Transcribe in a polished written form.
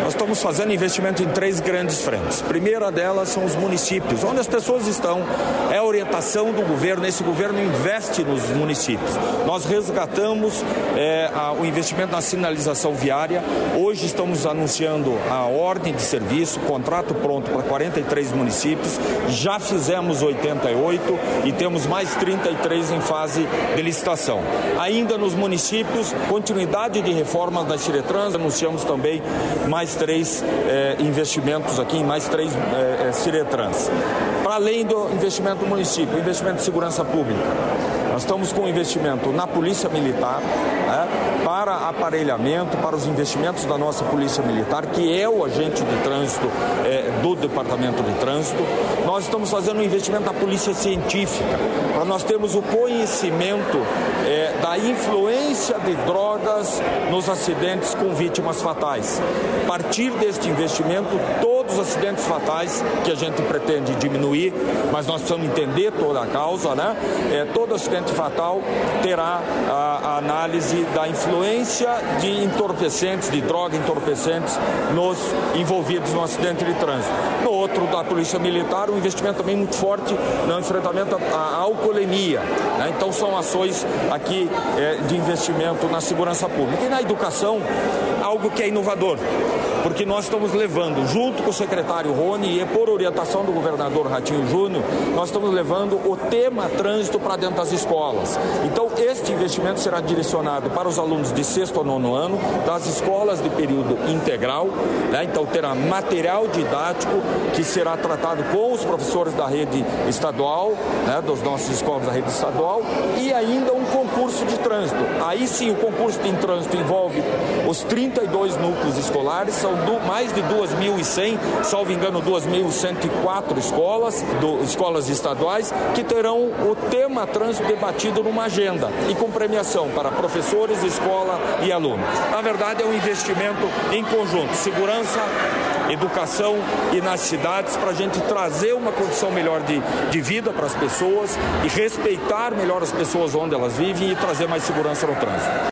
Nós estamos fazendo investimento em 3 grandes frentes. A primeira delas são os municípios, onde as pessoas estão. É a orientação do governo. Esse governo investe nos municípios. Nós resgatamos o investimento na sinalização viária. Hoje estamos anunciando a ordem de serviço, contrato pronto para 43 municípios. Já fizemos 88 e temos mais 33 em fase de licitação. Ainda nos municípios, continuidade de reforma das Ciretrans. Anunciamos também mais 3 investimentos aqui, em mais 3 Ciretrans. Para além do investimento do município, investimento em segurança pública. Nós estamos com investimento na Polícia Militar, para aparelhamento, para os investimentos da nossa Polícia Militar, que é o agente de trânsito do Departamento de Trânsito. Nós estamos fazendo um investimento na Polícia Científica, para nós termos o conhecimento da influência de drogas nos acidentes com vítimas fatais. A partir deste investimento, todos os acidentes fatais que a gente pretende diminuir, mas nós precisamos entender toda a causa, né? Todo acidente fatal terá a análise da influência de entorpecentes, de droga entorpecentes nos envolvidos no acidente de trânsito. No outro, da Polícia Militar, um investimento também muito forte no enfrentamento à alcoolemia, né? Então são ações aqui de investimento na segurança pública. E na educação, algo que é inovador, porque nós estamos levando, junto com o secretário Rony e por orientação do governador Ratinho Júnior, nós estamos levando o tema trânsito para dentro das escolas. Então, este investimento será direcionado para os alunos de 6º ao 9º ano, das escolas de período integral, né? Então, terá material didático que será tratado com os professores da rede estadual, né? Das nossas escolas da rede estadual, e ainda um concurso de trânsito. Aí sim, o concurso de trânsito envolve os 32 núcleos escolares, são mais de 2.100, salvo engano, 2.104 escolas estaduais, que terão o tema trânsito debatido numa agenda e com premiação para professores, escola e alunos. Na verdade, é um investimento em conjunto, segurança, educação e nas cidades, para a gente trazer uma condição melhor de vida para as pessoas e respeitar melhor as pessoas onde elas vivem e trazer mais segurança no trânsito.